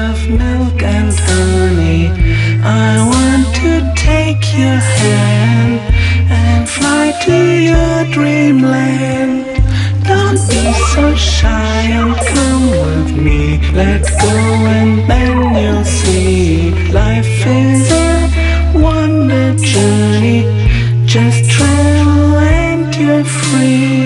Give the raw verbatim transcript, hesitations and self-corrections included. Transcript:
of milk and honey. I want to take your hand and fly to your dreamland. Don't be so shy and come with me. Let's go and then you'll see. Life is a wonder journey. Just travel and you're free.